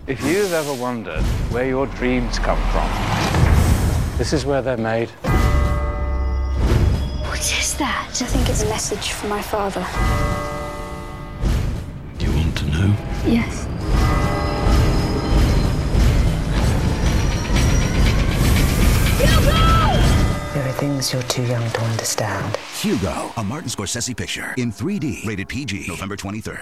If you've ever wondered where your dreams come from, this is where they're made. What is that? I think it's a message from my father. You want to know? Yes. There are things you're too young to understand. Hugo, a Martin Scorsese picture in 3D, rated PG, November 23rd.